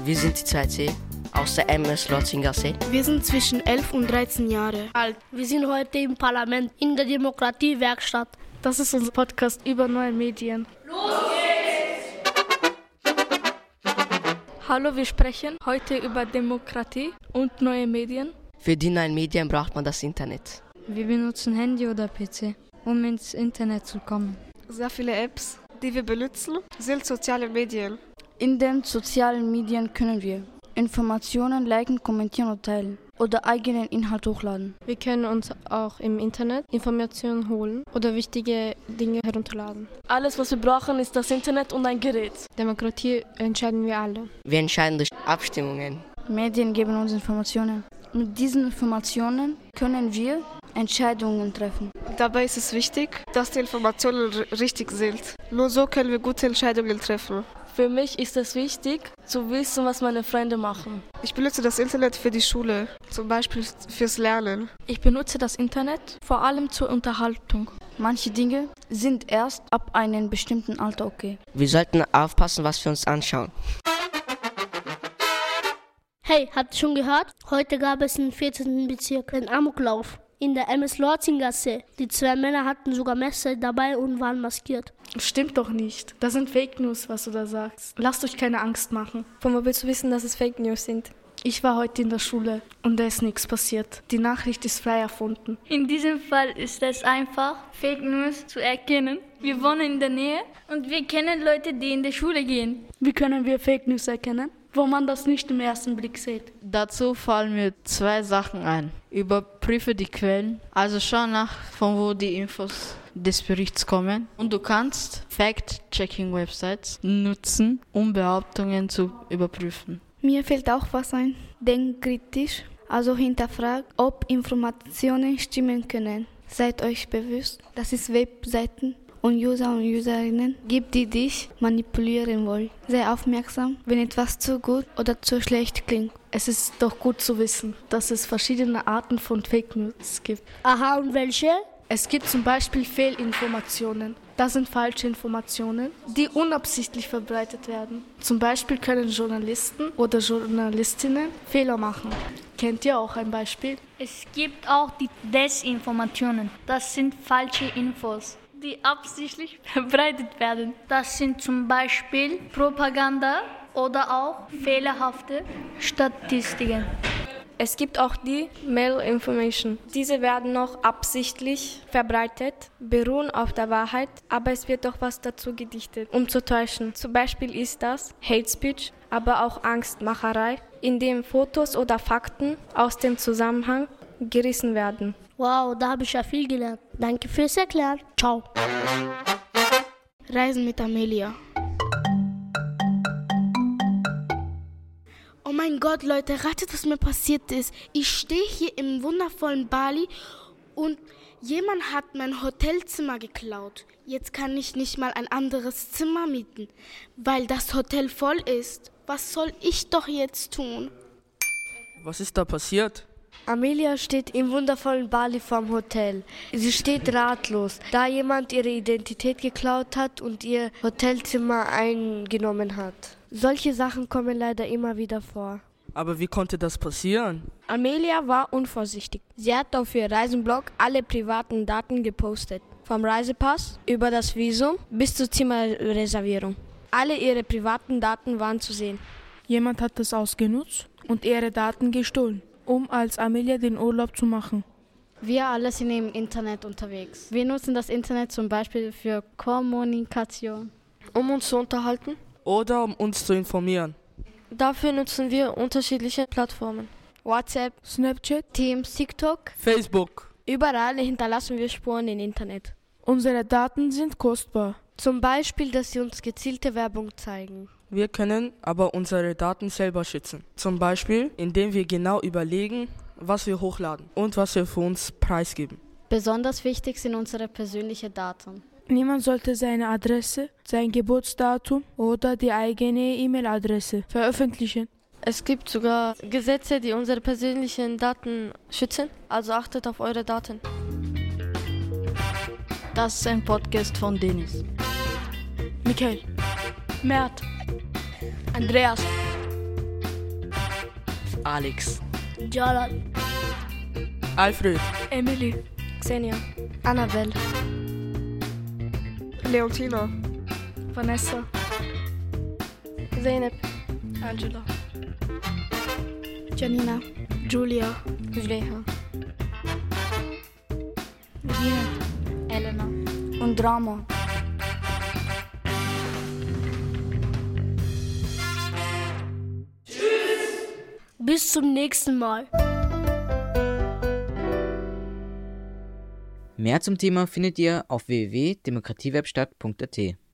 Wir sind die 2C aus der MS Lotzingasse. Wir sind zwischen 11 und 13 Jahre alt. Wir sind heute im Parlament in der Demokratiewerkstatt. Das ist unser Podcast über neue Medien. Los geht's! Hallo, wir sprechen heute über Demokratie und neue Medien. Für die neuen Medien braucht man das Internet. Wir benutzen Handy oder PC, um ins Internet zu kommen. Sehr viele Apps, die wir benutzen, sind soziale Medien. In den sozialen Medien können wir Informationen liken, kommentieren und teilen oder eigenen Inhalt hochladen. Wir können uns auch im Internet Informationen holen oder wichtige Dinge herunterladen. Alles, was wir brauchen, ist das Internet und ein Gerät. Demokratie entscheiden wir alle. Wir entscheiden durch Abstimmungen. Medien geben uns Informationen. Mit diesen Informationen können wir Entscheidungen treffen. Dabei ist es wichtig, dass die Informationen richtig sind. Nur so können wir gute Entscheidungen treffen. Für mich ist es wichtig, zu wissen, was meine Freunde machen. Ich benutze das Internet für die Schule, zum Beispiel fürs Lernen. Ich benutze das Internet vor allem zur Unterhaltung. Manche Dinge sind erst ab einem bestimmten Alter okay. Wir sollten aufpassen, was wir uns anschauen. Hey, habt ihr schon gehört? Heute gab es im 14. Bezirk einen Amoklauf in der MS Lotzingasse. Die 2 Männer hatten sogar Messer dabei und waren maskiert. Stimmt doch nicht. Das sind Fake News, was du da sagst. Lasst euch keine Angst machen. Von wo willst du wissen, dass es Fake News sind? Ich war heute in der Schule und da ist nichts passiert. Die Nachricht ist frei erfunden. In diesem Fall ist es einfach, Fake News zu erkennen. Wir wohnen in der Nähe und wir kennen Leute, die in die Schule gehen. Wie können wir Fake News erkennen, wo man das nicht im ersten Blick sieht? Dazu fallen mir 2 Sachen ein. Überprüfe die Quellen, also schau nach, von wo die Infos des Berichts kommen. Und du kannst Fact-Checking-Websites nutzen, um Behauptungen zu überprüfen. Mir fällt auch was ein. Denk kritisch, also hinterfragt, ob Informationen stimmen können. Seid euch bewusst, dass es Webseiten und User und Userinnen gibt, die dich manipulieren wollen. Sei aufmerksam, wenn etwas zu gut oder zu schlecht klingt. Es ist doch gut zu wissen, dass es verschiedene Arten von Fake News gibt. Aha, und welche? Es gibt zum Beispiel Fehlinformationen. Das sind falsche Informationen, die unabsichtlich verbreitet werden. Zum Beispiel können Journalisten oder Journalistinnen Fehler machen. Kennt ihr auch ein Beispiel? Es gibt auch die Desinformationen. Das sind falsche Infos, die absichtlich verbreitet werden. Das sind zum Beispiel Propaganda oder auch fehlerhafte Statistiken. Es gibt auch die Malinformation. Diese werden noch absichtlich verbreitet, beruhen auf der Wahrheit, aber es wird doch was dazu gedichtet, um zu täuschen. Zum Beispiel ist das Hate Speech, aber auch Angstmacherei, indem Fotos oder Fakten aus dem Zusammenhang gerissen werden. Wow, da habe ich ja viel gelernt. Danke fürs Erklären. Ciao. Reisen mit Amelia. Oh mein Gott, Leute, ratet, was mir passiert ist. Ich stehe hier im wundervollen Bali und jemand hat mein Hotelzimmer geklaut. Jetzt kann ich nicht mal ein anderes Zimmer mieten, weil das Hotel voll ist. Was soll ich doch jetzt tun? Was ist da passiert? Amelia steht im wundervollen Bali vorm Hotel. Sie steht ratlos, da jemand ihre Identität geklaut hat und ihr Hotelzimmer eingenommen hat. Solche Sachen kommen leider immer wieder vor. Aber wie konnte das passieren? Amelia war unvorsichtig. Sie hat auf ihr Reisenblog alle privaten Daten gepostet. Vom Reisepass über das Visum bis zur Zimmerreservierung. Alle ihre privaten Daten waren zu sehen. Jemand hat das ausgenutzt und ihre Daten gestohlen, um als Amelia den Urlaub zu machen. Wir alle sind im Internet unterwegs. Wir nutzen das Internet zum Beispiel für Kommunikation. Um uns zu unterhalten? Oder um uns zu informieren. Dafür nutzen wir unterschiedliche Plattformen. WhatsApp, Snapchat, Teams, TikTok, Facebook. Überall hinterlassen wir Spuren im Internet. Unsere Daten sind kostbar. Zum Beispiel, dass sie uns gezielte Werbung zeigen. Wir können aber unsere Daten selber schützen. Zum Beispiel, indem wir genau überlegen, was wir hochladen und was wir für uns preisgeben. Besonders wichtig sind unsere persönlichen Daten. Niemand sollte seine Adresse, sein Geburtsdatum oder die eigene E-Mail-Adresse veröffentlichen. Es gibt sogar Gesetze, die unsere persönlichen Daten schützen. Also achtet auf eure Daten. Das ist ein Podcast von Dennis, Michael, Mert, Andreas, Alex, Jalan, Alfred, Emily, Xenia, Annabelle, Leontina, Vanessa, Zeynep, Angela, Janina, Julia, Züleyha, Regina, Elena. Und Drama. bis zum nächsten Mal. Mehr zum Thema findet ihr auf www.demokratiewebstadt.at.